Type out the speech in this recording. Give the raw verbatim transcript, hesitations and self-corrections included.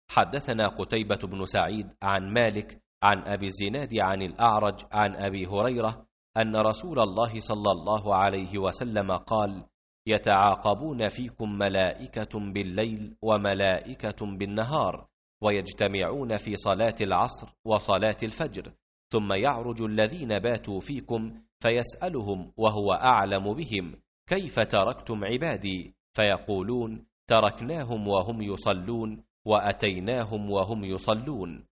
حدثنا قتيبة بن سعيد عن مالك عن أبي الزناد عن الأعرج عن أبي هريرة أن رسول الله صلى الله عليه وسلم قال: يتعاقبون فيكم ملائكة بالليل وملائكة بالنهار، ويجتمعون في صلاة العصر وصلاة الفجر، ثم يعرج الذين باتوا فيكم فيسألهم وهو أعلم بهم: كيف تركتم عبادي؟ فيقولون: تركناهم وهم يصلون وأتيناهم وهم يصلون.